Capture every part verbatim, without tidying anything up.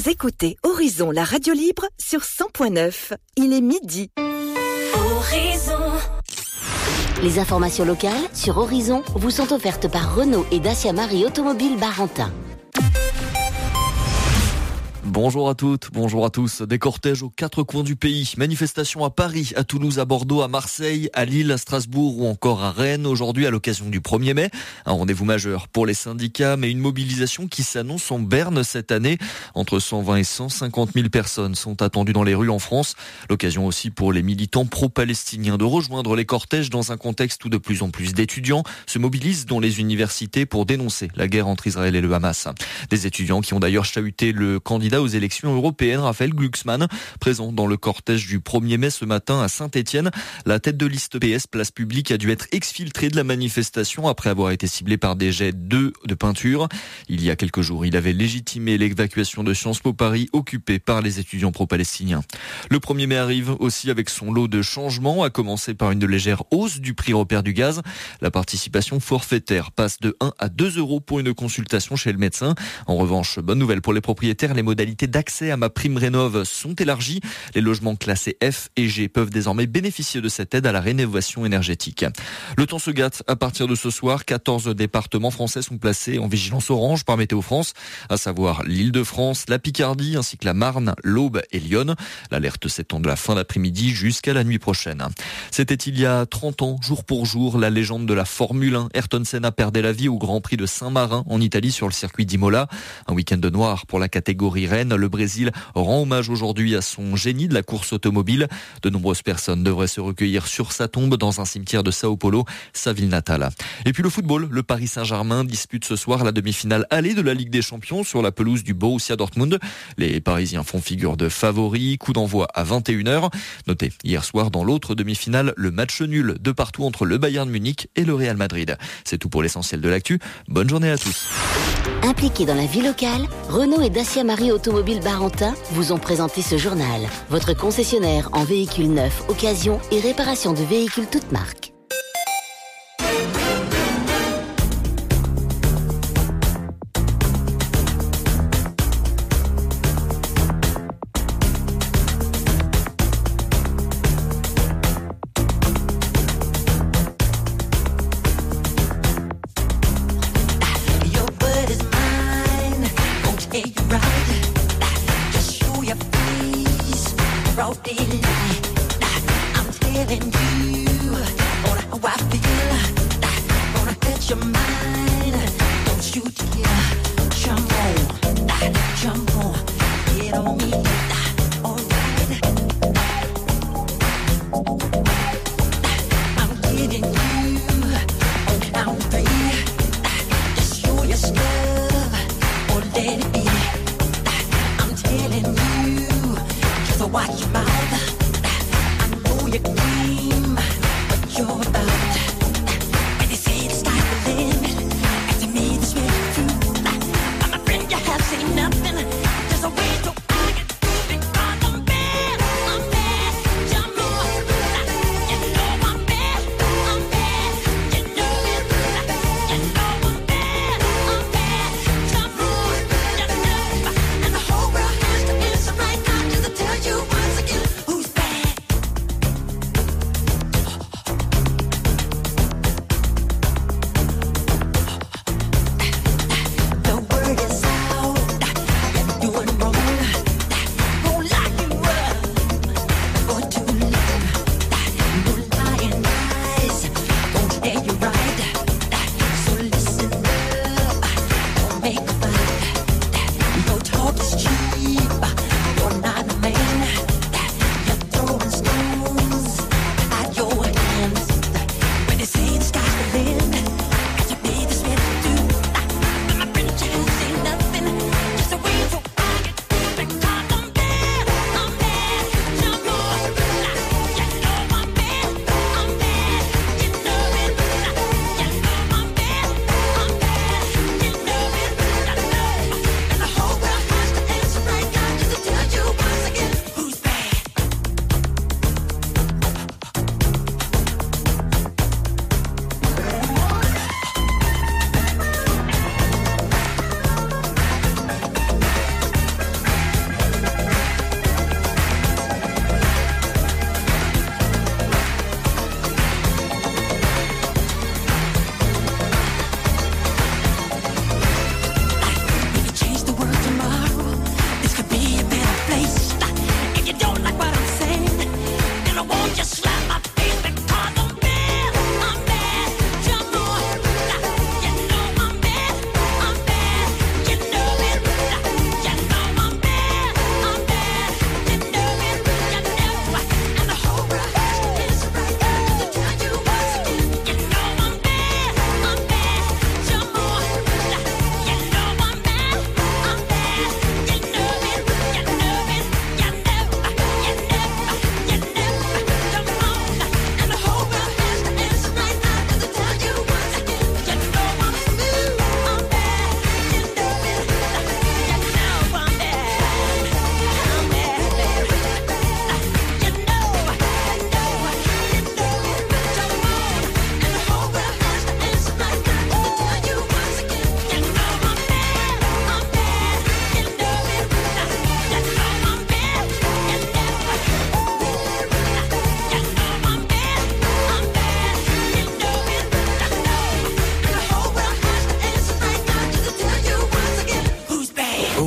Vous écoutez Horizon, la radio libre sur cent point neuf. Il est midi. Horizon. Les informations locales sur Horizon vous sont offertes par Renault et Dacia Marie Automobile Barentin. Bonjour à toutes, bonjour à tous. Des cortèges aux quatre coins du pays. Manifestations à Paris, à Toulouse, à Bordeaux, à Marseille, à Lille, à Strasbourg ou encore à Rennes. Aujourd'hui, à l'occasion du premier mai. Un rendez-vous majeur pour les syndicats, mais une mobilisation qui s'annonce en berne cette année. Entre cent vingt et cent cinquante mille personnes sont attendues dans les rues en France. L'occasion aussi pour les militants pro-palestiniens de rejoindre les cortèges dans un contexte où de plus en plus d'étudiants se mobilisent dans les universités pour dénoncer la guerre entre Israël et le Hamas. Des étudiants qui ont d'ailleurs chahuté le candidat aux élections européennes, Raphaël Glucksmann, présent dans le cortège du premier mai ce matin à Saint-Étienne. La tête de liste P S Place Publique a dû être exfiltrée de la manifestation après avoir été ciblé par des jets d'œufs de peinture. Il y a quelques jours, il avait légitimé l'évacuation de Sciences Po Paris occupée par les étudiants pro-palestiniens. Le premier mai arrive aussi avec son lot de changements, à commencer par une légère hausse du prix repère du gaz. La participation forfaitaire passe de un à deux euros pour une consultation chez le médecin. En revanche, bonne nouvelle pour les propriétaires, les modalités d'accès à ma prime rénov sont élargies. Les logements classés F et G peuvent désormais bénéficier de cette aide à la rénovation énergétique. Le temps se gâte à partir de ce soir. quatorze départements français sont placés en vigilance orange par Météo France, à savoir l'Île-de-France, la Picardie ainsi que la Marne, l'Aube et Lyon. L'alerte s'étend de la fin d'après-midi jusqu'à la nuit prochaine. C'était il y a trente ans, jour pour jour, la légende de la Formule un. Ayrton Senna perdait la vie au Grand Prix de Saint-Marin en Italie sur le circuit d'Imola. Un week-end de noir pour la catégorie Rennes. Le Brésil rend hommage aujourd'hui à son génie de la course automobile. De nombreuses personnes devraient se recueillir sur sa tombe dans un cimetière de Sao Paulo, sa ville natale. Et puis le football, le Paris Saint-Germain dispute ce soir la demi-finale allée de la Ligue des Champions sur la pelouse du Borussia Dortmund. Les Parisiens font figure de favoris, coup d'envoi à vingt et une heures. Notez, hier soir dans l'autre demi-finale, le match nul de partout entre le Bayern Munich et le Real Madrid. C'est tout pour l'essentiel de l'actu. Bonne journée à tous. Impliqués dans la vie locale, Renault et Dacia Marie Automobile Barentin vous ont présenté ce journal. Votre concessionnaire en véhicules neufs, occasion et réparation de véhicules toutes marques. You're about when they say it's stifling.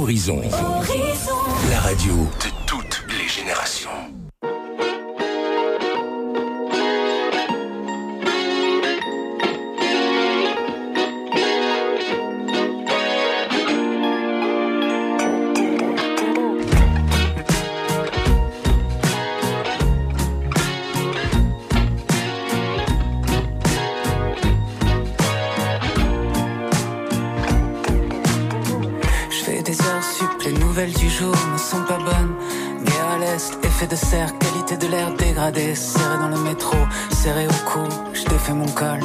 Horizon. Horizon. La radio de toutes les générations. Du jour ne sont pas bonnes. Guerre à l'est, effet de serre, qualité de l'air dégradée. Serré dans le métro, serré au cou, je défais mon col.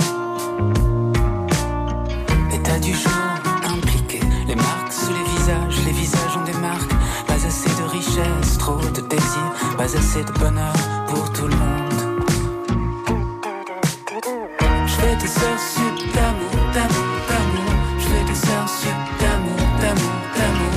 État du jour, impliqué. Les marques sous les visages, les visages ont des marques. Pas assez de richesse, trop de désir. Pas assez de bonheur pour tout le monde. Je fais des heures sup d'amour, d'amour, d'amour. Je fais des heures sup d'amour, d'amour, d'amour.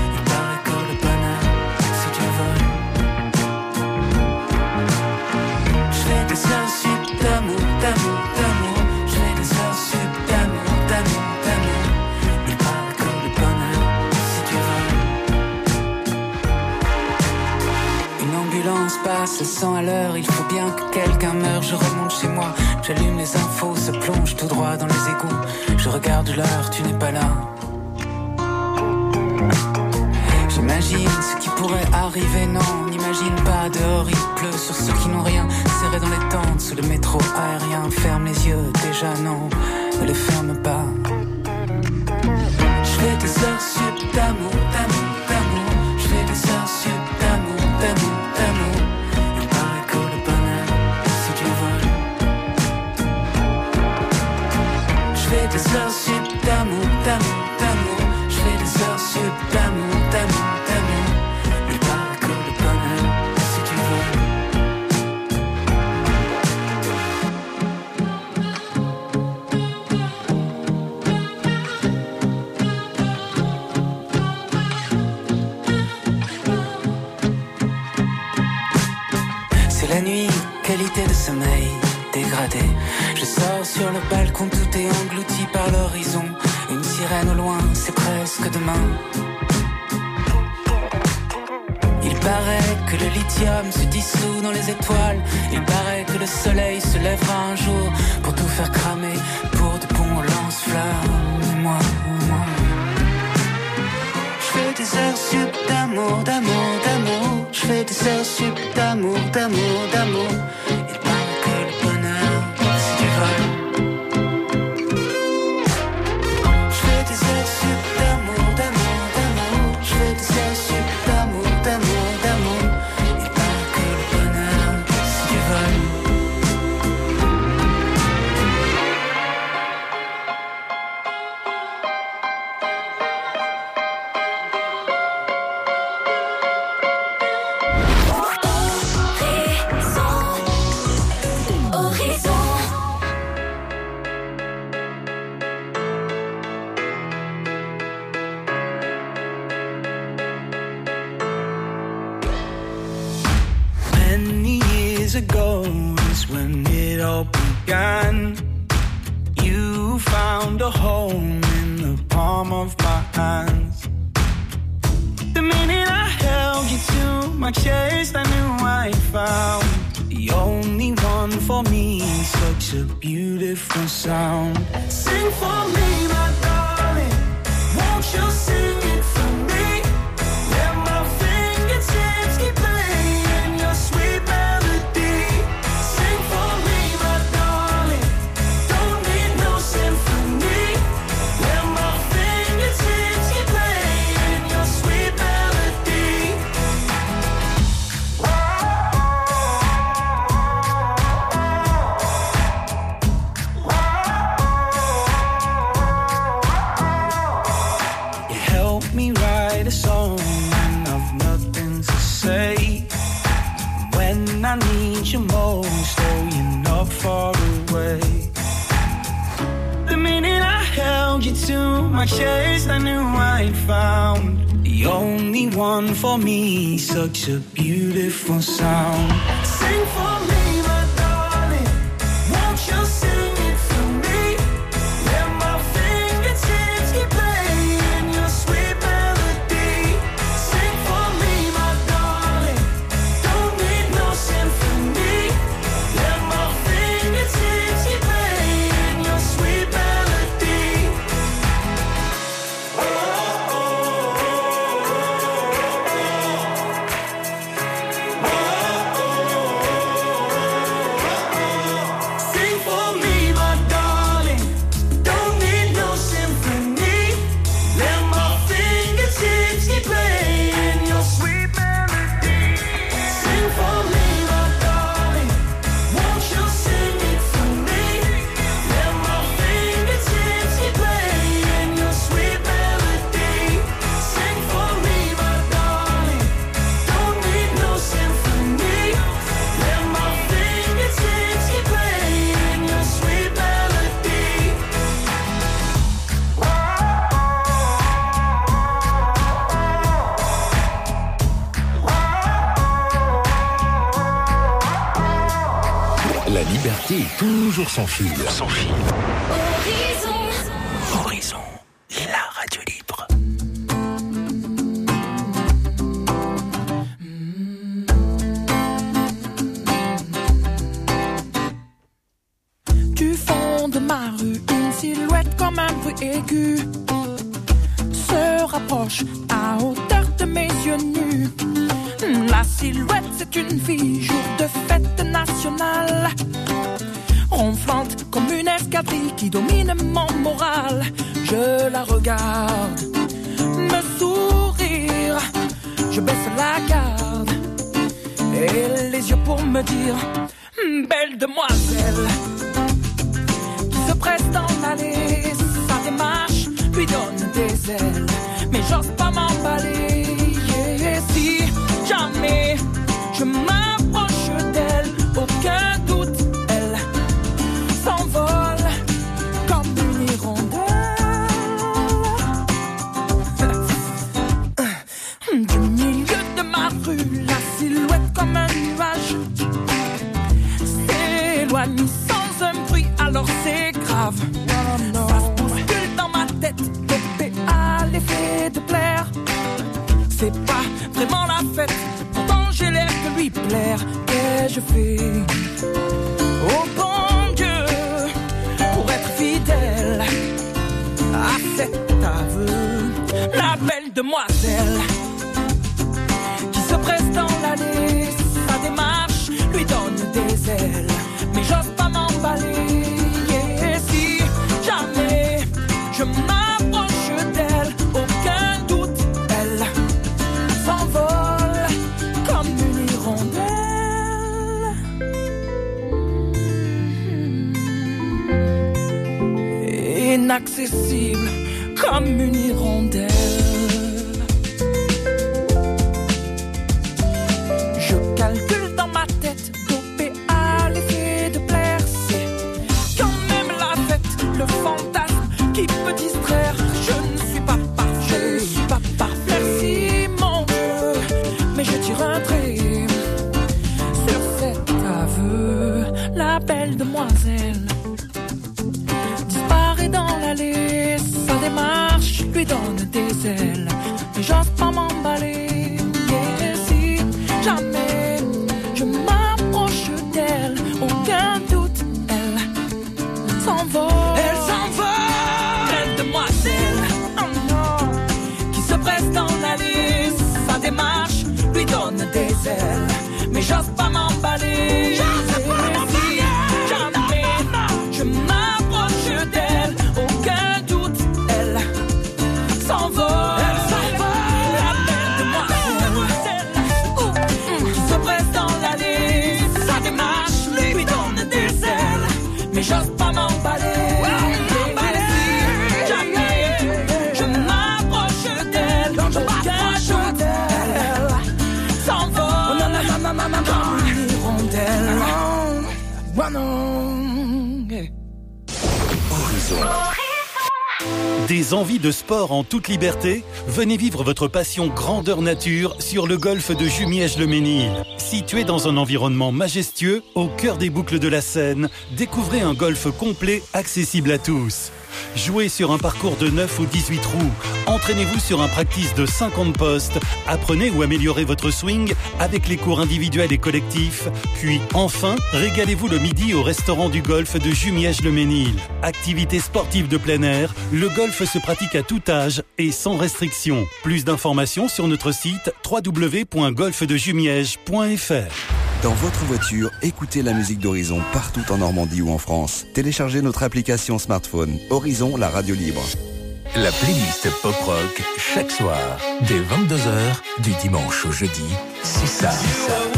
Passe cent à l'heure, il faut bien que quelqu'un meure. Je remonte chez moi, j'allume les infos, se plonge tout droit dans les égouts. Je regarde l'heure, tu n'es pas là. J'imagine ce qui pourrait arriver, non, n'imagine pas. Dehors il pleut sur ceux qui n'ont rien. Serré dans les tentes, sous le métro aérien. Ferme les yeux, déjà non, ne les ferme pas. Je fais des heures sup d'amour, d'amour, d'amour. Je fais des heures sup d'amour, d'amour, d'amour. Je fais des heures sup d'amour, d'amour, d'amour. Je fais des heures sup d'amour, d'amour, d'amour. Il paraît que le bonheur, si tu veux. C'est la nuit, qualité de sommeil dégradé. Je sors sur le balcon, tout est englouti par l'horizon. Une sirène au loin, c'est presque demain. Il paraît que le lithium se dissout dans les étoiles. Il paraît que le soleil se lèvera un jour pour tout faire cramer, pour de bons lance-flammes. Et moi, moi, je fais des heures sup d'amour, d'amour, d'amour. Je fais des heures sup d'amour, d'amour, d'amour. Ago is when it all began. You found a home in the palm of my hands. The minute I held you to my chest, I knew I found the only one for me. Such a beautiful sound. Sing for me, my darling. Won't you sing it for me? Let my fingertips keep playing your sweet melody. I need you most, oh, you're not far away. The minute I held you to my chest, I knew I'd found the only one for me. Such a beautiful sound. Sing for me, my darling. Won't you sing it for me? Let my fingertips keep playing your sweet melody. toujours sans fil. Sans fil. Horizon. Horizon, la radio libre. Du fond de ma rue, une silhouette comme un bruit aigu se rapproche à hauteur de mes yeux nus. La silhouette, c'est une fille, jour de fête nationale, ronflante comme une escadrille qui domine mon moral. Je la regarde, me sourire, je baisse la garde et les yeux pour me dire: belle demoiselle, qui se presse dans l'allée, sa démarche lui donne des ailes, mais j'ose pas m'emballer. Et si jamais je m'approche d'elle, aucun doute, elle s'envole comme une hirondelle. Du milieu de ma rue, la silhouette comme un nuage s'éloigne sans un bruit, alors c'est grave. Ça se bouscule dans ma tête, dopé à l'effet de plaire. C'est pas vraiment la fête, pourtant j'ai l'air de lui plaire. Qu'ai-je fait, oh bon Dieu, pour être fidèle à cet aveu? La belle demoiselle qui se presse dans l'allée, sa démarche lui donne des ailes, mais j'ose pas m'emballer. Et si jamais je m'approche d'elle, aucun doute, elle s'envole comme une hirondelle. Inaccessible comme une hirondelle. Je calcule dans ma tête, dopé à l'effet de plaire. C'est quand même la fête, le fantasme qui peut distraire. Je ne suis pas parfait, je ne suis pas parfait. Merci mon Dieu, mais je tire un trait sur cet aveu. La belle demoiselle disparaît dans l'allée, sa démarche lui donne des ailes, mais j'ose pas m'emballer. Et si jamais je m'approche d'elle, aucun doute, elle s'envole. Elle s'envole, belle demoiselle, oh non, qui se presse dans l'allée, sa démarche lui donne des ailes, mais j'ose pas m'emballer. J'ose pas m'emballer. Jamais je m'approche d'elle, aucun doute, elle s'envole. Elle s'envole, la belle demoiselle, ouh, qui se presse dans l'allée, sa démarche lui donne des ailes, mais j'ose pas m'emballer. Et si jamais je m'approche d'elle, aucun doute, elle s'envole comme une hirondelle. Oh non, yeah. Horizon. Des envies de sport en toute liberté? Venez vivre votre passion grandeur nature sur le golfe de Jumièges-le-Mesnil. Situé dans un environnement majestueux, au cœur des boucles de la Seine, découvrez un golfe complet accessible à tous. Jouez sur un parcours de neuf ou dix-huit trous. Entraînez-vous sur un practice de cinquante postes. Apprenez ou améliorez votre swing avec les cours individuels et collectifs. Puis, enfin, régalez-vous le midi au restaurant du golfe de Jumièges-le-Mesnil. Activité sportive de plein air, le golfe se pratique à tout âge et sans restriction. Plus d'informations sur notre site w w w point golfe de jumièges point f r. Dans votre voiture, écoutez la musique d'Horizon partout en Normandie ou en France. Téléchargez notre application smartphone Horizon, la radio libre. La playlist pop-rock, chaque soir, dès vingt-deux heures, du dimanche au jeudi, c'est ça. C'est ça.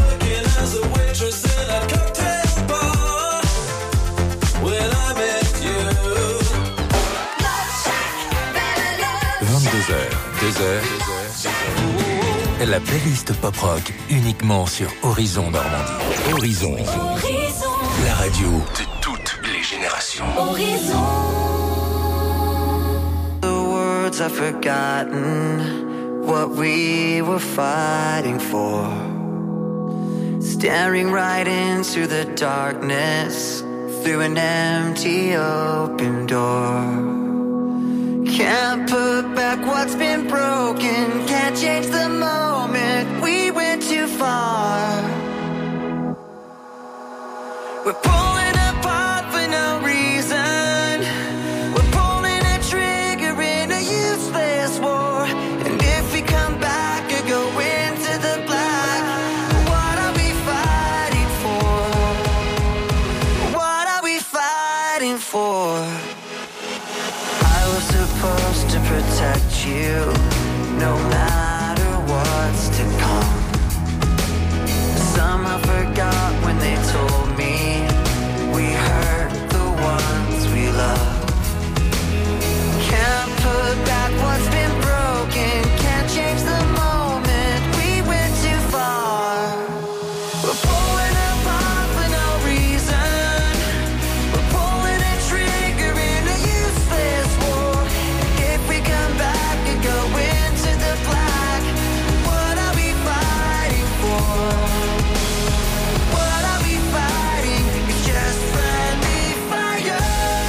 vingt-deux heures, deux heures. La playlist pop-rock uniquement sur Horizon Normandie. Horizon. Horizon. La radio de toutes les générations. Horizon. The words I've forgotten what we were fighting for. Staring right into the darkness, through an empty open door. Can't put back what's been broken, can't change the moment we went too far. We're pulling apart for no reason. We're pulling a trigger in a useless war. And if we come back or go into the black, what are we fighting for? What are we fighting for? I was supposed to protect you, no matter what's to come. Somehow forgot when they told me we hurt the ones we love. Can't put back what's been broken, can't change the moment we went too far. We're pulling apart for no reason. We're pulling a trigger in a useless war. If we come back and go into the black, what are we fighting for? What are we fighting? It's just friendly fire.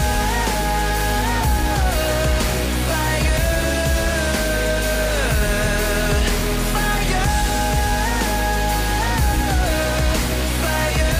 Fire. Fire. Fire.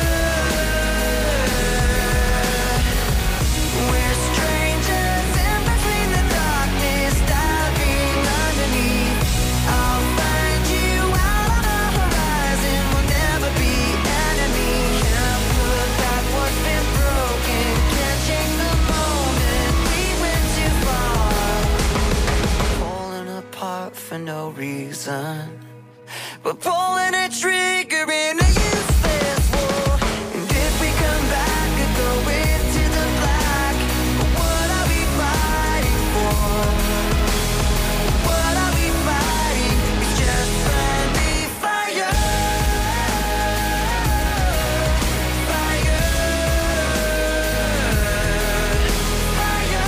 We're strangers in between the darkness, diving underneath. I'll find you out on the horizon. We'll never be enemies. Can't put back what's been broken, can't change the moment we went too far. Falling apart for no reason. We're pulling a trigger in a useless war. And if we come back and go into the black, what are we fighting for? What are we fighting? It's just friendly fire. Fire. Fire.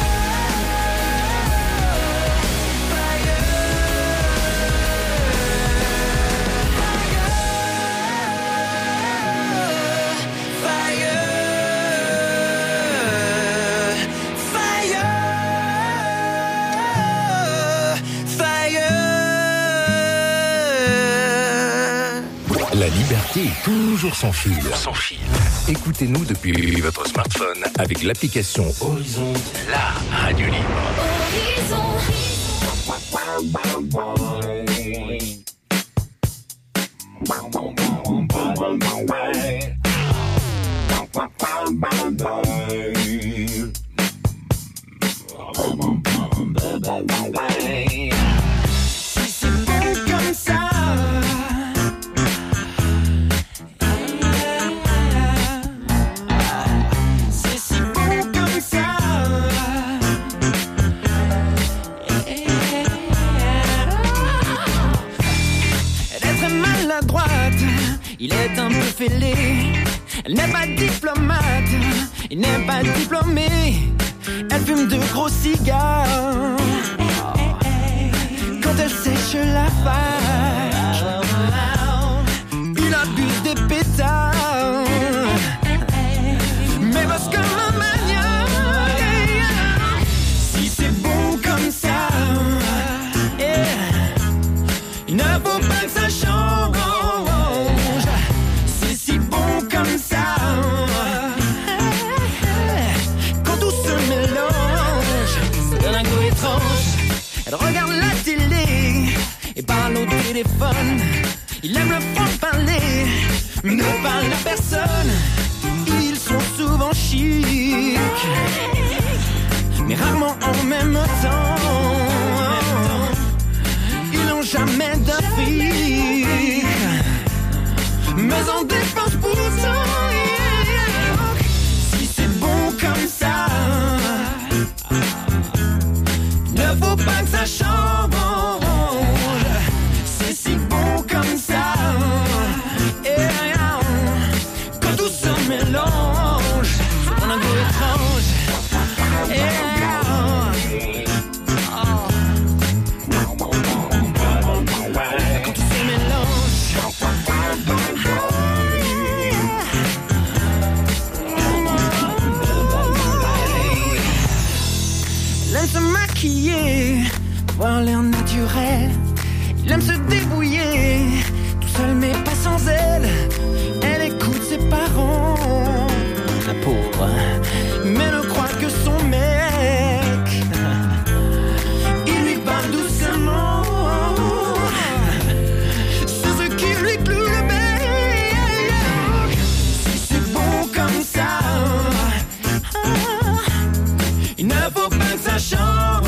La liberté est toujours sans fil. Sans fil. Écoutez-nous depuis votre smartphone avec l'application Horizon, la radio libre. Si c'est bon comme ça, c'est si bon comme ça. Elle est très maladroite, il est un peu fêlé. Elle n'est pas diplomate, il n'est pas diplômé. Elle fume de gros cigares quand elle sèche la fac. Il abuse des pétards, mais bosse comme un maniaque. Si c'est bon comme ça, yeah, il ne faut pas que ça change. C'est si bon comme ça, quand tout se mélange, ça donne un goût étrange. Elle regarde la télé et parle au téléphone. Il aime le franc-parler, mais ne parle à personne. Ils sont souvent chics, mais rarement en même temps. Ils n'ont jamais d'Afrique, mais on dépense pour ça. Si c'est bon comme ça, ne faut pas que ça change. C'est si bon comme ça, yeah. Quand tout se mélange, ça donne un goût étrange, yeah. Oh. Quand tout se mélange, se maquiller, voir l'air naturel. Il aime se débrouiller, tout seul mais pas sans elle. Elle écoute ses parents, la pauvre, mais ne croit que son mec. Il lui parle doucement, c'est ce qui lui cloue le bec. Si c'est bon comme ça, il ne faut pas que ça change.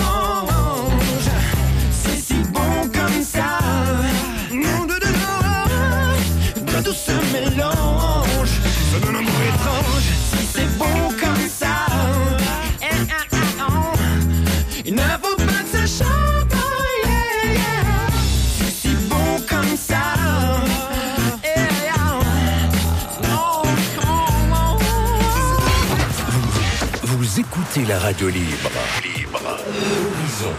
C'est si bon comme ça, non, de, de, de, de tout se mélange. Ça donne un mot étrange. Si c'est bon comme ça, eh, eh, eh, oh. Il ne faut pas que ça change. Yeah, yeah. C'est si bon comme ça, eh, oh. Oh, oh, oh. Vous écoutez la radio libre. Libre. Horizon.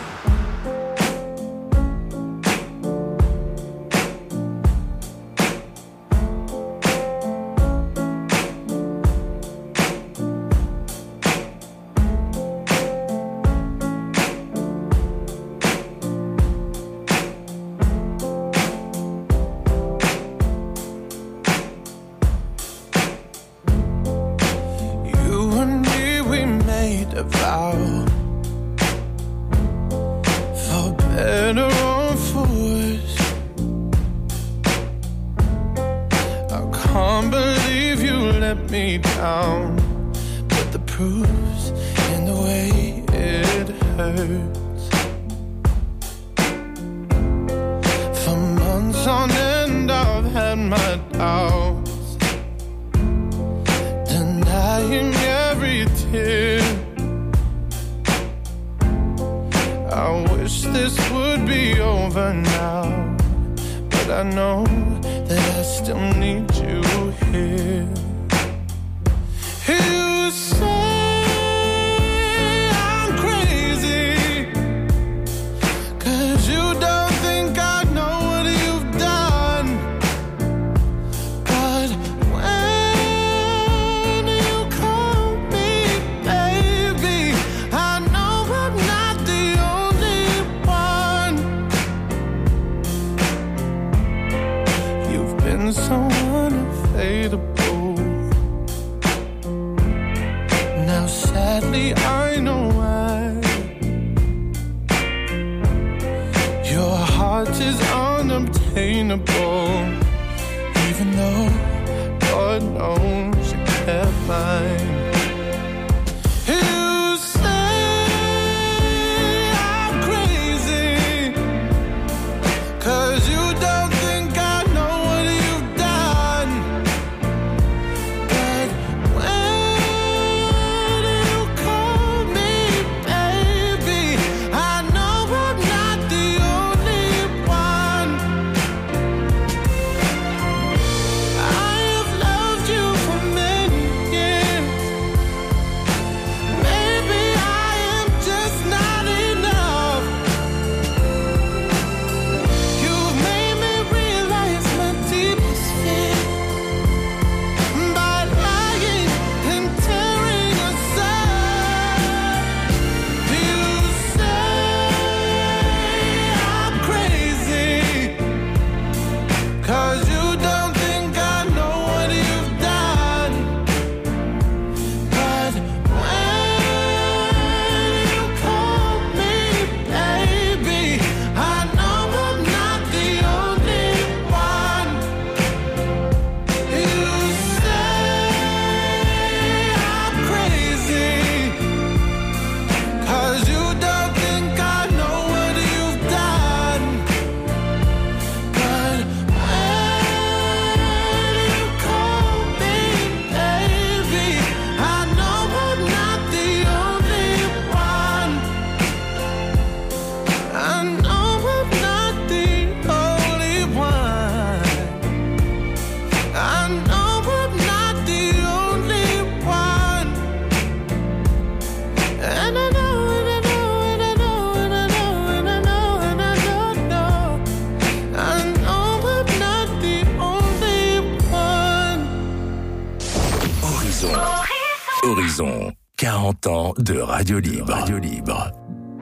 You and me, we made a vow, for better or for worse. I can't believe you let me down, but the proof's in the way it hurts. For months on end I've had my doubts, denying every tear. I wish this would be over now, but I know that I still need you here. You say I'm crazy, 'cause you don't think I know what you've done. But when you call me baby, I know I'm not the only one. You've been so unavailable. Now sadly I know why. Your heart is unobtainable, even though God knows you kept mine. You say I'm crazy, 'cause you don't think I know what you've done. But when you call me baby, I know I'm not the only one. I have loved you for many years. Maybe I am just not enough. You've made me realize my deepest fear by lying and tearing us up. You say I'm crazy, 'cause you don't think I know what you've done. But when you call me baby, I know I'm not the only one. You say I'm crazy, 'cause you don't think I know what you've done. But when you call me baby, I know I'm not the only one. I know I'm not the only one. I know I'm not the only one. And I know, and I know, and I know, and I know, and I know, and I don't know. I know I'm not the only one. Horizon. Horizon. quarante ans de radio libre. Radio libre.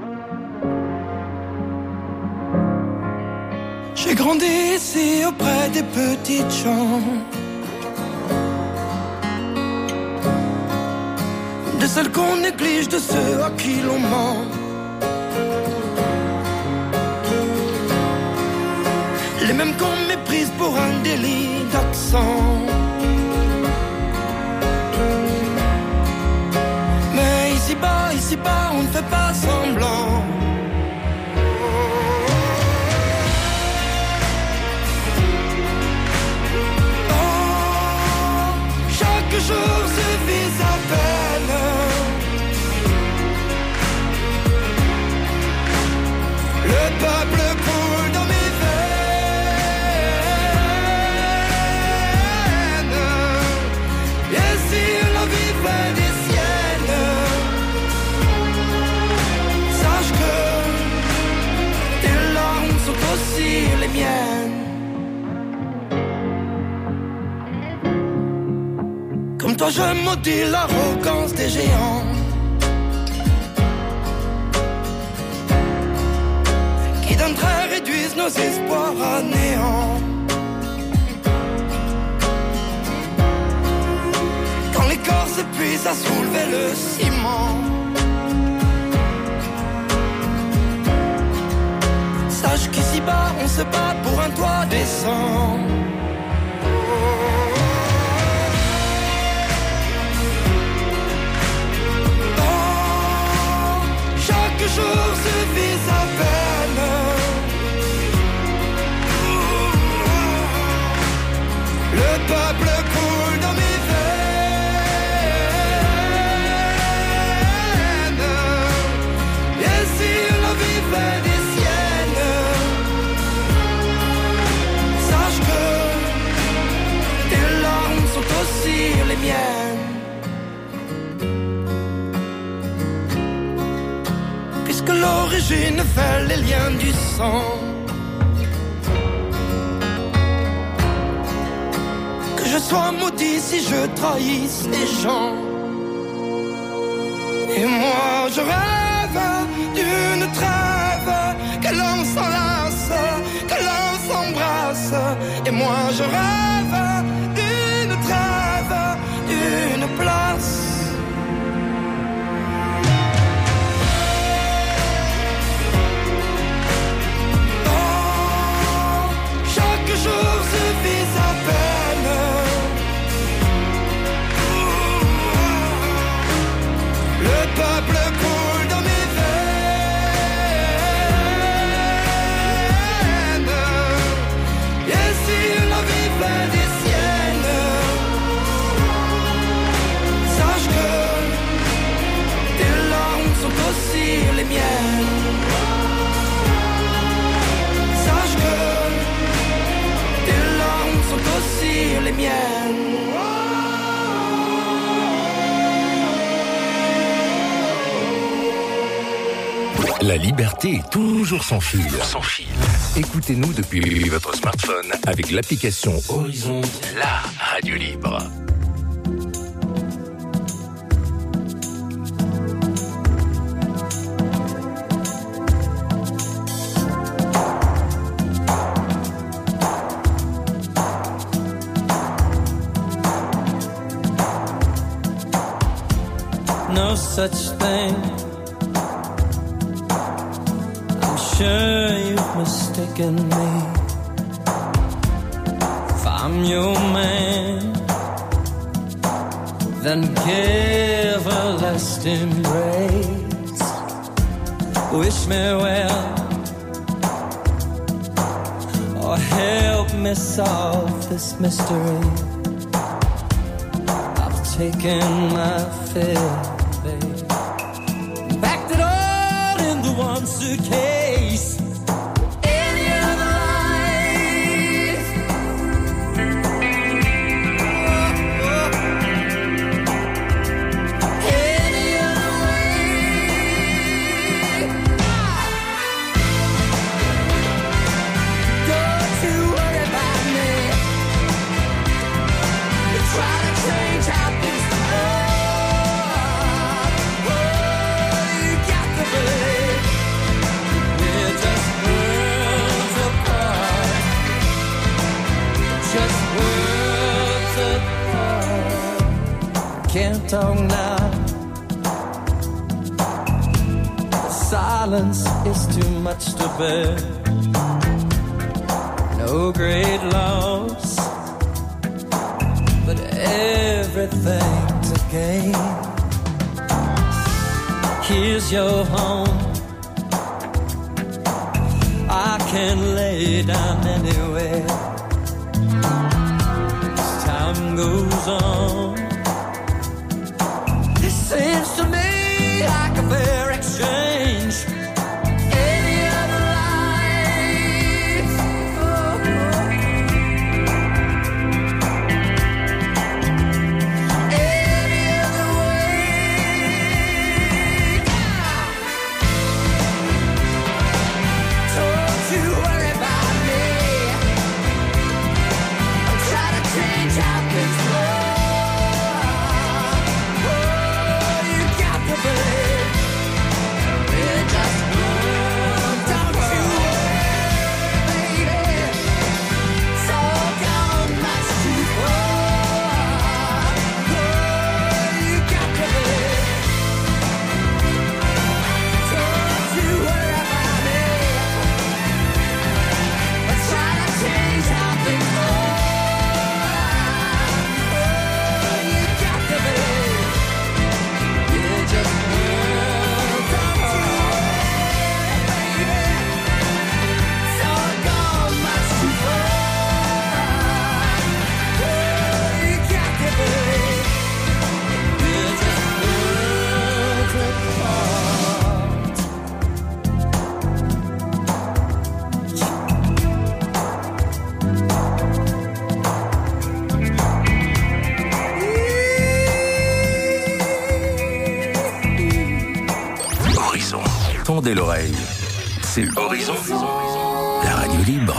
J'ai grandi ici auprès des petites gens, de celles qu'on néglige, de ceux à qui l'on ment. Les mêmes qu'on méprise pour un délit d'accent. Mais ici-bas, ici-bas, on ne fait pas semblant. Oh, chaque jour suffit à peine. Le peuple coule dans mes veines. Et si la vie fait des siennes, sache que tes larmes sont aussi les miennes. Comme toi je maudis l'arrogance des géants qui d'un trait réduisent nos espoirs à néant. Quand les corps s'épuisent à soulever le ciment, sache qu'ici-bas on se bat pour un toit décent. Oh, chaque jour suffit à peine. Le peuple coule dans mes veines. Et si la vie fait des siennes, sache que tes larmes sont aussi les miennes. Puisque l'origine fait les liens du sang, que je sois maudit si je trahisse les gens. Et moi je rêve d'une trêve, que l'on s'enlace, que l'on s'embrasse. Et moi je rêve d'une trêve, d'une place. Oh, chaque jour suffit à peine. Le peuple coule dans mes veines. Et si la vie fait des siennes, sache que tes larmes sont aussi les miennes. Sache que tes larmes sont aussi les miennes. La liberté est toujours sans fil. Sans fil. Écoutez-nous depuis votre smartphone avec l'application Horizon, la radio libre. No such thing. Sure you've mistaken me. If I'm your man, then give a last embrace. Wish me well, or help me solve this mystery. I've taken my fill, babe. Packed it all in the one suitcase. Any other life, oh, oh. Any other way. Don't you worry about me. You try to change how things are. Oh, you got to believe. tongue now. Silence is too much to bear. No great loss, but everything to gain. Here's your home. I can lay down anywhere. As time goes on, it seems to me like a fair exchange. Any other life, oh, any other way. Don't you worry about me. I'm trying to change how things flow. Oh, you got to believe. We're just good. Don't you worry, baby. So gone much too far. Oh, you got to believe. Don't you worry about me. I'm trying to change how things go. Oh, you got to believe. We're just good. Don't you worry, baby. So gone much too far. Oh, you got to believe. We're just worlds apart. Horizon. Tendez l'oreille. C'est Horizon. La radio libre.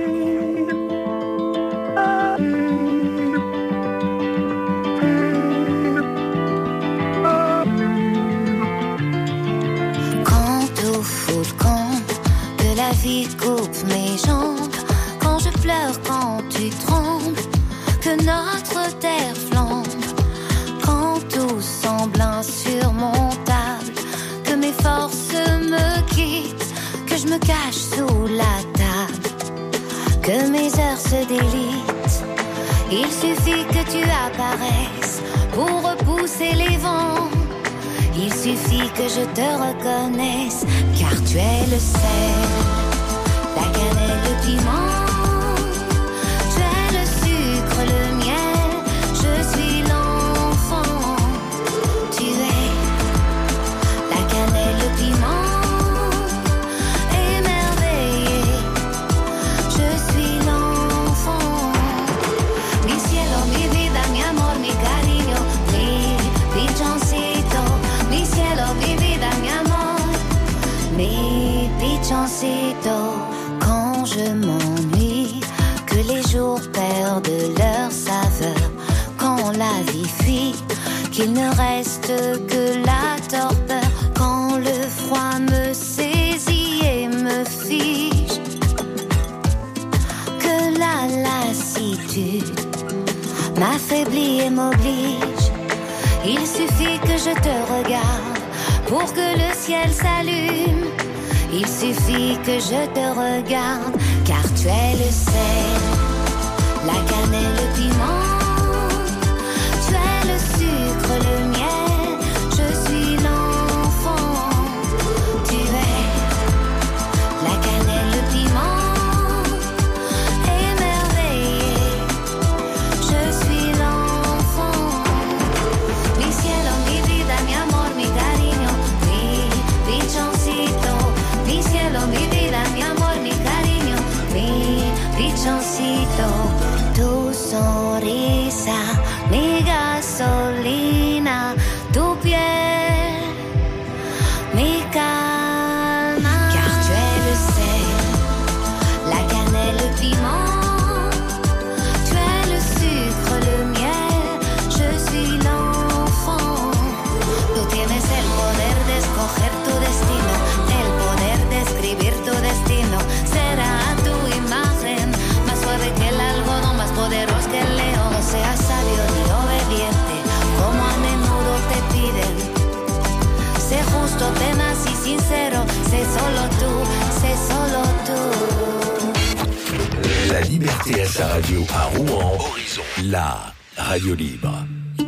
Quand au fond le camp, que la vie coupe mes jambes, quand je pleure, quand tu trembles, que notre terre flambe, quand tout semble insurmontable, que mes forces me quittent, que je me cache sous la table, que mes heures se délitent. Il suffit que tu apparaisses pour repousser les vents. Il suffit que je te reconnaisse, car tu es le sel, la cannelle, le piment. Tu es le sucre, le miel, je suis l'enfant. Tu es la cannelle, le piment, émerveillé. Je suis l'enfant. Mi cielo, mi vida, mi amor, mi cariño, mi pichoncito. Mi cielo, mi vida, mi amor, mi pichoncito. Quand je m'ennuie, que les jours perdent leur saveur, quand la vie fuit, qu'il ne reste que la torpeur, quand le froid me saisit et me fige, que la lassitude m'affaiblit et m'oblige. Il suffit que je te regarde pour que le ciel s'allume. Il suffit que je te regarde, car tu es le sel, la cannelle, le piment. Tu es le sucre, le miel, je suis l'enfant. Tu es la cannelle, le piment, émerveillé. Je suis l'enfant. Mi cielo, mi vida, mi amor, mi cariño, mi pichoncito. Mi cielo, mi vida, mi amor, mi cariño, mi pichoncito. Tu sonrisa estos temas y sincero, sé solo tú, sé solo tú. La liberté à sa radio à Rouen, Horizon, la radio libre.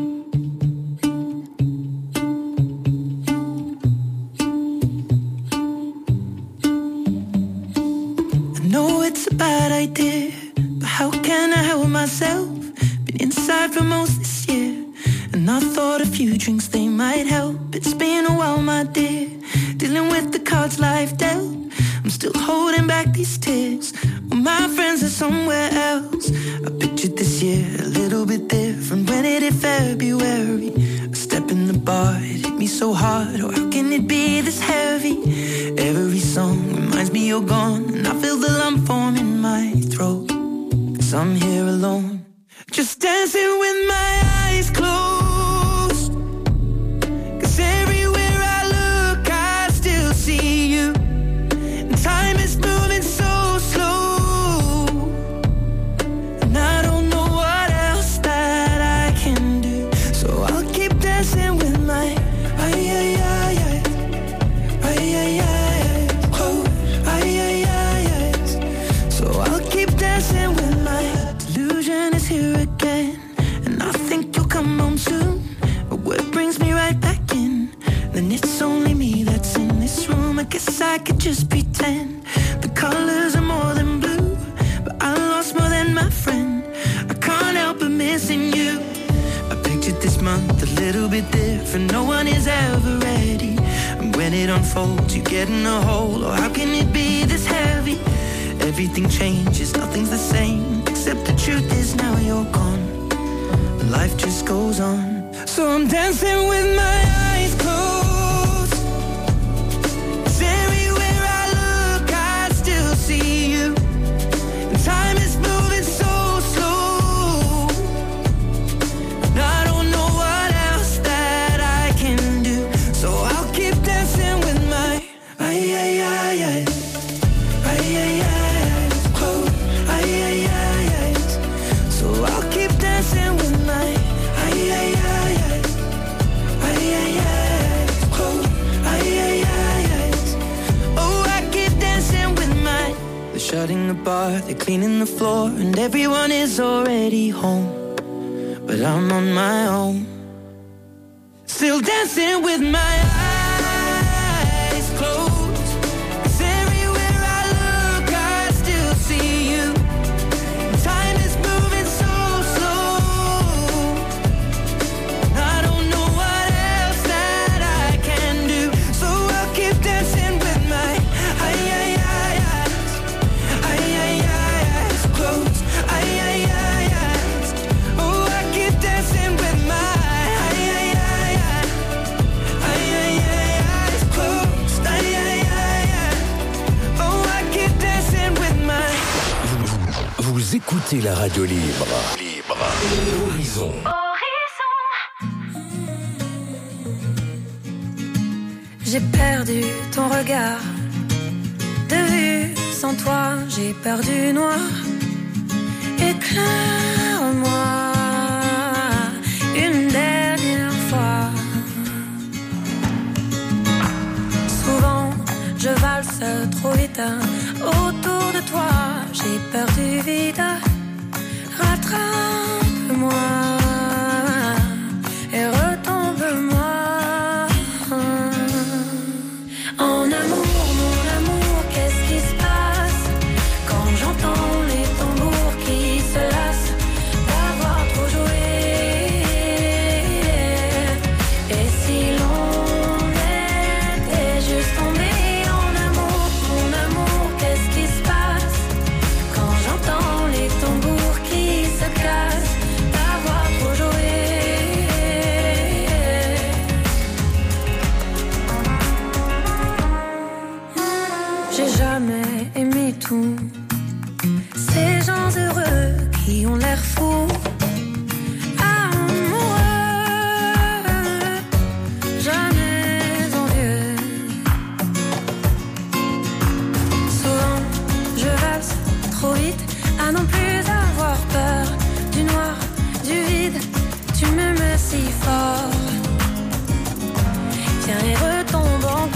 I know it's a bad idea, but how can I help myself? Been inside for most this year, and I thought a few drinks they might help. It's been a while, my dear, dealing with the cards life dealt. I'm still holding back these tears. Well, my friends are somewhere else. I pictured this year a little bit different. When it hit February, a step in the bar, it hit me so hard. Oh, how can it be this heavy? Every song reminds me you're gone, and I feel the lump form in my throat. 'Cause I'm here alone, just dancing with my eyes closed. 'Cause everywhere I look, I still see you. And time is moving so slow, and I don't know what else that I can do. So I'll keep dancing with my ay ay ay ay ay ay ay close ay ay ay ay. So I'll keep dancing with my delusion is here again, and I think you'll come home soon. But what brings me right back in? Then it's only me that's in this room. I guess I could just pretend the colors are more than blue, but I lost more than my friend. I can't help but missing you. I pictured this month a little bit different. No one is ever ready, and when it unfolds, you get in a hole. Oh, how can it be this heavy? Everything changes, nothing's the same, except the truth is now you're gone. Life just goes on. So I'm dancing with my eyes closed. 'Cause everywhere I look, I still see you. And time is moving so slow, and I don't know what else that I can do. So I'll keep dancing with my ay ay ay ay ay ay ay close ay ay ay ay. So I'll keep dancing with my ay ay ay ay ay ay ay close ay ay ay ay. Oh, I keep dancing with my. They're shutting the bar, they're cleaning the floor, and everyone is already home, but I'm on my own, still dancing with my eyes closed. 'Cause everywhere I look, I still see you. Time is moving so slow, and I don't know what else that I can do. So I'll keep dancing with my ay ay ay eyes, ay ay ay eyes closed, ay ay ay eyes. Oh, I keep dancing with my ay ay ay ay ay ay ay eyes closed, ay ay ay ay. Oh, I keep dancing with my. Vous écoutez la radio libre. Libre. Horizon. J'ai perdu ton regard de vue, sans toi j'ai perdu noir. Éclaire-moi une dernière fois. Souvent je valse trop vite autour de toi, j'ai perdu vite. Rattrape-moi et retombe-moi. En amour, mon amour, qu'est-ce qui se passe quand j'entends les tambours qui se lassent d'avoir trop joué? Et si l'on était juste tombé en amour, mon amour, qu'est-ce qui se passe quand j'entends les tambours qui se cassent d'avoir trop joué? J'ai jamais aimé tout ces gens heureux qui ont l'air fous, amoureux, jamais envieux. Souvent je valse trop vite à non plus avoir peur du noir, du vide. Tu m'aimes si fort, viens et retombe encore.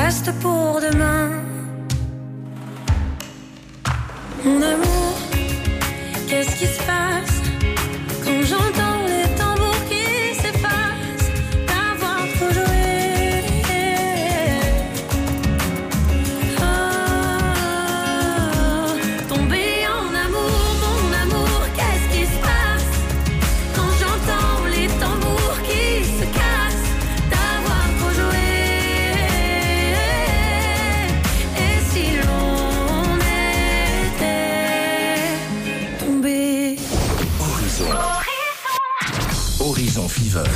reste pour demain. Mon amour, qu'est-ce qui se passe quand j'entends les tambours qui s'effacent, d'avoir trop joué. Oh, tomber en amour, mon amour, qu'est-ce qui se passe quand j'entends les tambours qui se cassent, d'avoir trop joué. Et si l'on était tombé. Horizon. Horizon Fever.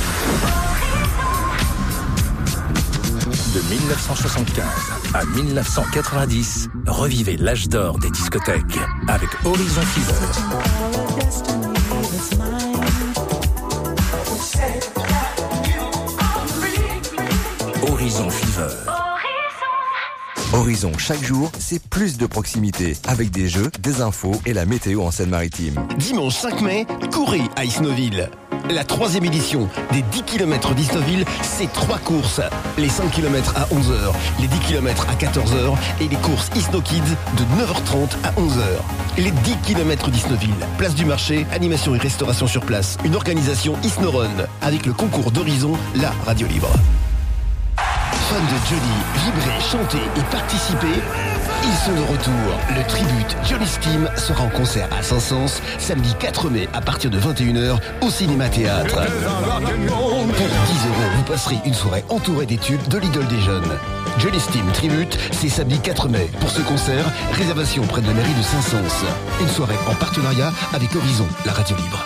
De dix-neuf cent soixante-quinze à dix-neuf cent quatre-vingt-dix, revivez l'âge d'or des discothèques avec Horizon Fever. Horizon Fever. Horizon, chaque jour, c'est plus de proximité, avec des jeux, des infos et la météo en Seine-Maritime. Dimanche cinq mai, courez à Isnoville. La troisième édition des dix kilomètres d'Isnoville, c'est trois courses. Les cinq kilomètres à onze heures, les dix kilomètres à quatorze heures et les courses Isno Kids de neuf heures trente à onze heures. Les dix kilomètres d'Isnoville, place du marché, animation et restauration sur place. Une organisation Isnorun avec le concours d'Horizon, la radio libre. Fans de Johnny, vibrer, chanter et participer, ils sont de retour. Le tribute Johnny's Team sera en concert à Saint-Saëns samedi quatre mai à partir de vingt et une heures au Cinéma Théâtre. Pour dix euros, vous passerez une soirée entourée des tubes de l'idole des jeunes. Johnny's Team Tribute, c'est samedi quatre mai. Pour ce concert, réservation près de la mairie de Saint-Saëns. Une soirée en partenariat avec Horizon, la radio libre.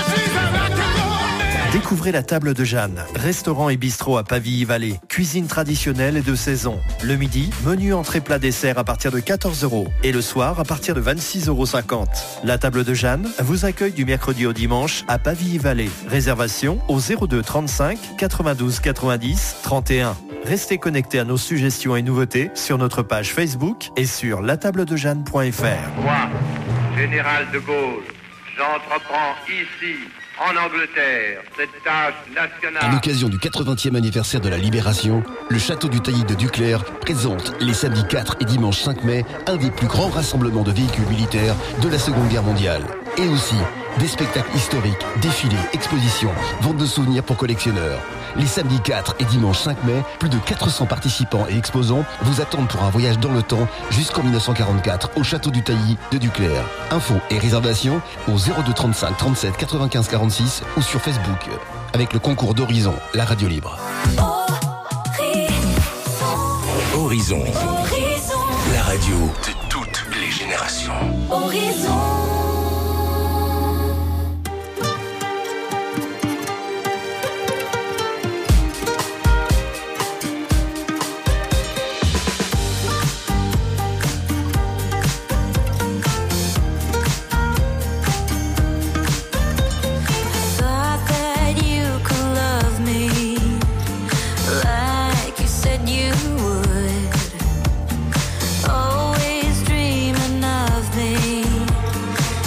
Découvrez la table de Jeanne, restaurant et bistrot à Pavilly-Vallée, cuisine traditionnelle et de saison. Le midi, menu entrée plat dessert à partir de quatorze euros et le soir à partir de vingt-six euros cinquante. La table de Jeanne vous accueille du mercredi au dimanche à Pavilly-Vallée. Réservation au zéro deux trente-cinq quatre-vingt-douze quatre-vingt-dix trente et un. Restez connectés à nos suggestions et nouveautés sur notre page Facebook et sur la table de jeanne point f r. Moi, général de Gaulle, j'entreprends ici, en Angleterre, cette tâche nationale. À l'occasion du quatre-vingtième anniversaire de la Libération, le château du Taillis de Duclerc présente les samedis quatre et dimanche cinq mai un des plus grands rassemblements de véhicules militaires de la Seconde Guerre mondiale. Et aussi des spectacles historiques, défilés, expositions, vente de souvenirs pour collectionneurs. Les samedis quatre et dimanche cinq mai, plus de quatre cents participants et exposants vous attendent pour un voyage dans le temps jusqu'en dix-neuf cent quarante-quatre au château du Taillis de Duclerc. Infos et réservations au zéro deux trente-cinq trente-sept quatre-vingt-quinze quarante-six ou sur Facebook avec le concours d'Horizon, la radio libre. Horizon. Horizon. La radio de toutes les générations. Horizon. Always dreaming of me.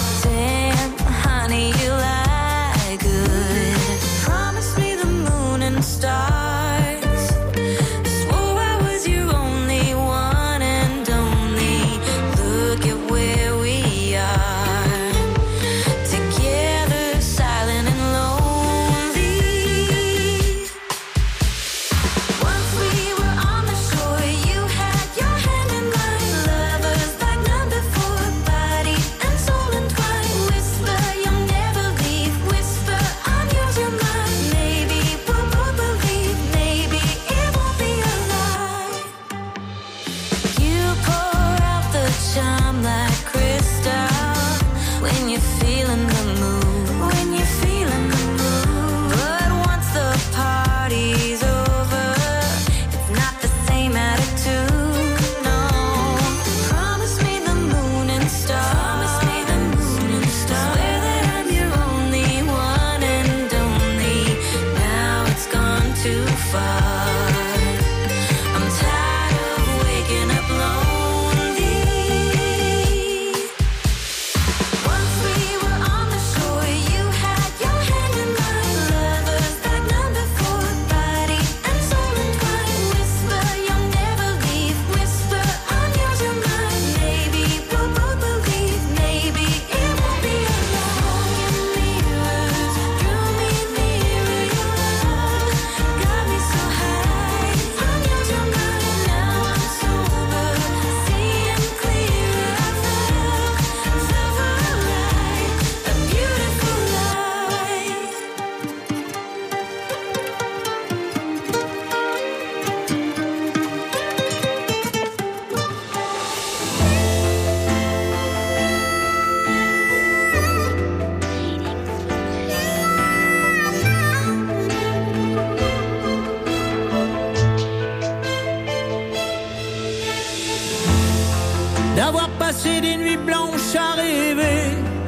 d'avoir passé des nuits blanches à rêver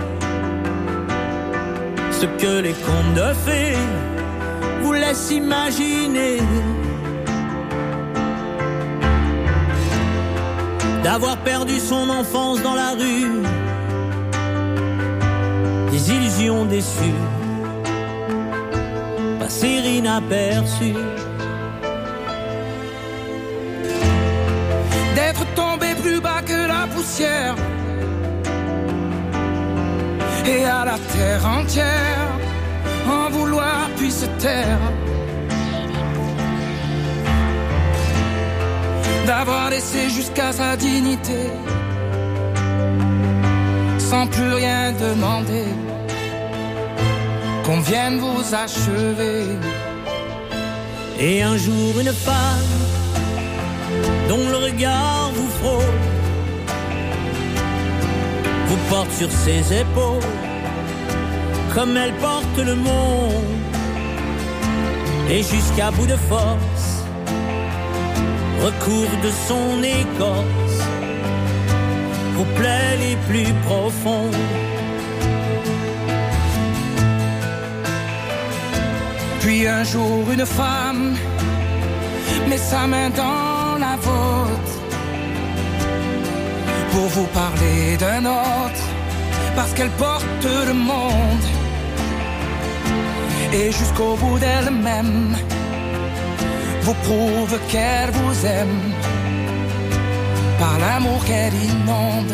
ce que les contes de fées vous laissent imaginer, d'avoir perdu son enfance dans la rue, des illusions déçues, passer inaperçues, d'être tombé plus bas que la poussière et à la terre entière en vouloir puis se taire, d'avoir laissé jusqu'à sa dignité sans plus rien demander, qu'on vienne vous achever. Et un jour une femme dont le regard vous frôle vous porte sur ses épaules comme elle porte le monde, et jusqu'à bout de force recourt de son écorce vos plaies les plus profondes. Puis un jour une femme met sa main dans la vôtre pour vous parler d'un autre, parce qu'elle porte le monde, et jusqu'au bout d'elle-même vous prouve qu'elle vous aime par l'amour qu'elle inonde,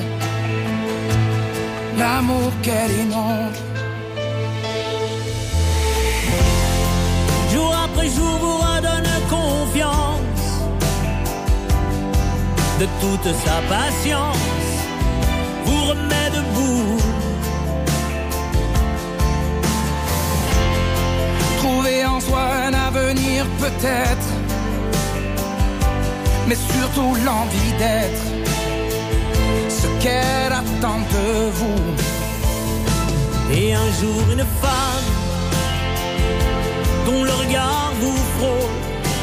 l'amour qu'elle inonde. Jour après jour vous redonne confiance de toute sa patience, vous remet debout. Trouver en soi un avenir peut-être, mais surtout l'envie d'être ce qu'elle attend de vous. Et un jour une femme dont le regard vous frôle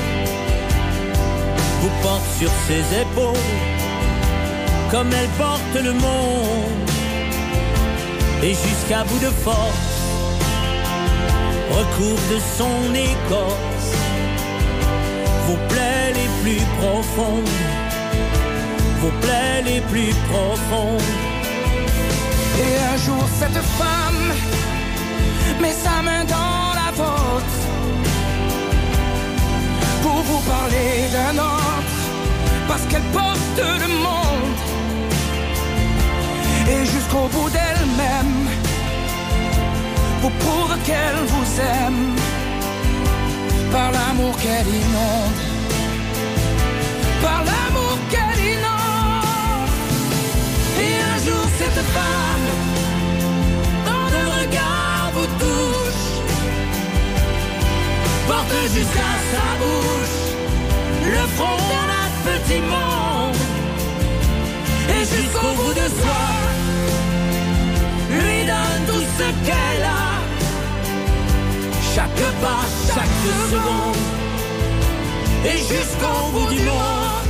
vous porte sur ses épaules comme elle porte le monde, et jusqu'à bout de force recouvre de son écorce vos plaies les plus profondes, vos plaies les plus profondes. Et un jour cette femme met sa main dans la vôtre pour vous parler d'un autre, parce qu'elle porte le monde, et jusqu'au bout d'elle-même vous prouve qu'elle vous aime par l'amour qu'elle inonde, par l'amour qu'elle inonde. Et un jour cette femme dans le regard vous touche, porte jusqu'à sa bouche le front d'un petit monde, et jusqu'au bout de soi lui donne tout ce qu'elle a, chaque pas, chaque seconde, et jusqu'au bout du monde.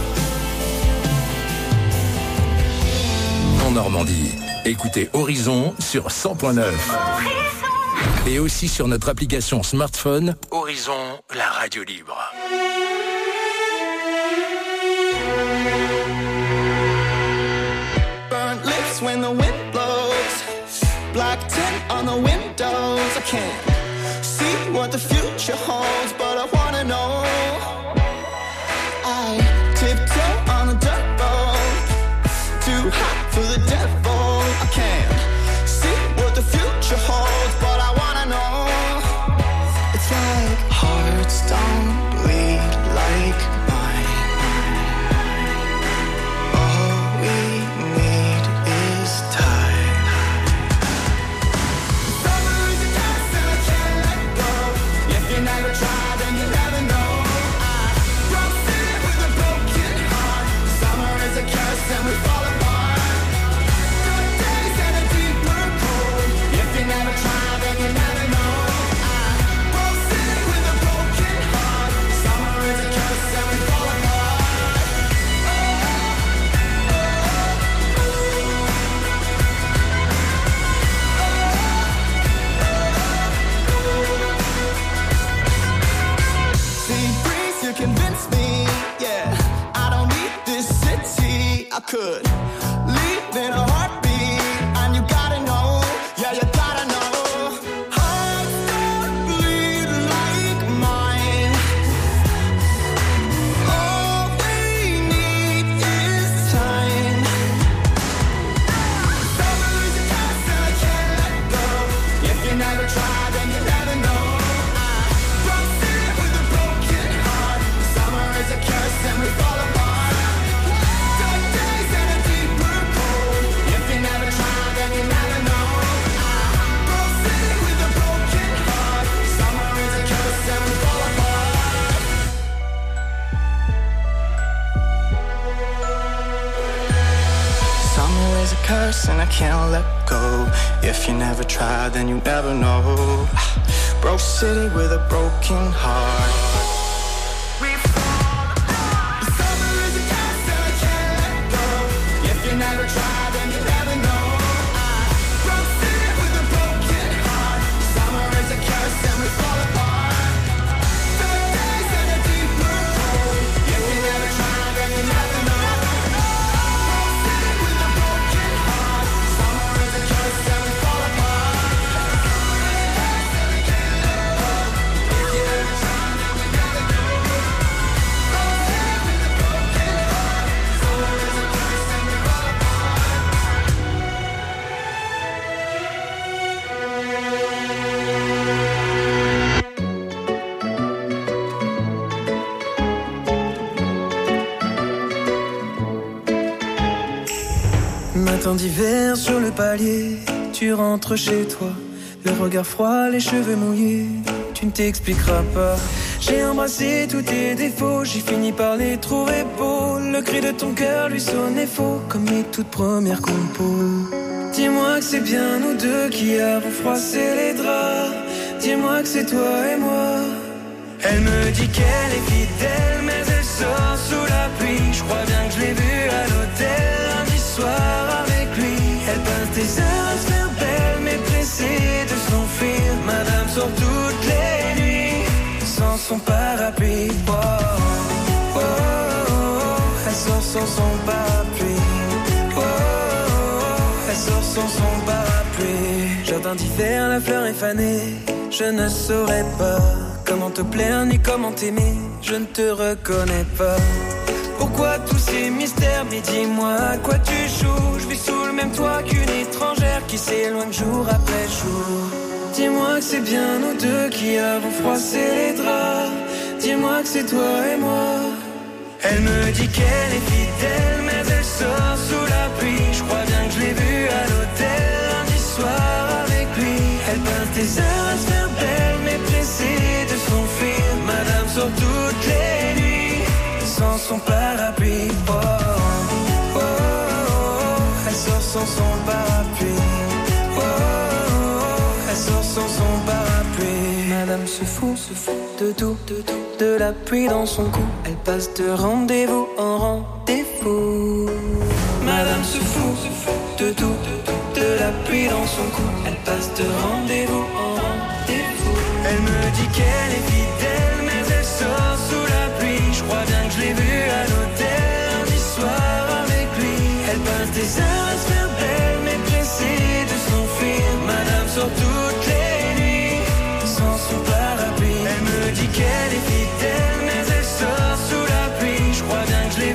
En Normandie, écoutez Horizon sur cent point neuf. Et aussi sur notre application smartphone, Horizon, la radio libre. Burnt lips when the wind blows, black tint on the windows. I can't see what the future holds, but I wanna know. I tiptoe on a dirt road, too hot for the devil. I can't see what the future holds, but I wanna know. It's like hearts don't bleed like mine. All we need is time. Summer is a curse and I can't let go. If you never try, then you never know. I could leave in a heartbeat, and you gotta know, yeah, you gotta know. Hearts that bleed like mine. All we need is time. Summer is a curse and I can't let go. If you never try, then you never know. I broke city with a broken heart. Summer is a curse and we fall apart. Dark days and a deeper cold. If you never try, then you never know. I broke city with a broken heart. Summer is a curse and we fall apart. Summer is a curse and I can't let go. If you never try, then you never know. Broke city with a broken heart. Summer is a curse and I can't let go. If you never try, then you never know. Broke city with a broken heart. Summer is a curse and we fall apart. Dark days and a deeper cold. If you never try, then you never know. Matin d'hiver sur le palier, tu rentres chez toi, le regard froid, les cheveux mouillés, tu ne t'expliqueras pas. J'ai embrassé tous tes défauts, j'ai fini par les trouver beaux. Le cri de ton cœur lui sonnait faux, comme mes toutes premières compos. Dis-moi que c'est bien nous deux qui avons froissé les draps. Dis-moi que c'est toi et moi. Elle me dit qu'elle est fidèle, mais elle sort sous la pluie. Je crois bien que je l'ai vue à l'hôtel lundi soir avec lui. Elle passe des heures à se faire belle, mais pressée de s'enfuir. Madame sort toutes les nuits sans son parapluie. Oh, oh, oh, oh. Elle sort sans son parapluie. Oh, oh, oh. Elle sort sans son parapluie. Jardin d'hiver, la fleur est fanée. Je ne saurais pas comment te plaire ni comment t'aimer. Je ne te reconnais pas. Pourquoi tous ces mystères? Mais dis-moi à quoi tu joues. Je vis sous le même toit qu'une étrangère qui s'éloigne jour après jour. Dis-moi que c'est bien nous deux qui avons froissé les draps. Dis-moi que c'est toi et moi. Elle me dit qu'elle est fidèle, mais elle sort sous la pluie. Je crois bien que je l'ai vue à l'hôtel lundi soir avec lui. Elle passe des heures à se faire belle, mais pressée de s'enfuir. Madame sort toutes les nuits sans son parapluie. Oh, oh, oh, oh. Elle sort sans son parapluie. Oh, oh, oh. Elle sort sans son parapluie. Madame se fout, se fout de tout, de tout, de la pluie dans son cou. Elle passe de rendez-vous en rendez-vous. Madame se fout, se fout de tout, de tout, de la pluie dans son cou. Elle passe de rendez-vous en rendez-vous. Elle me dit qu'elle est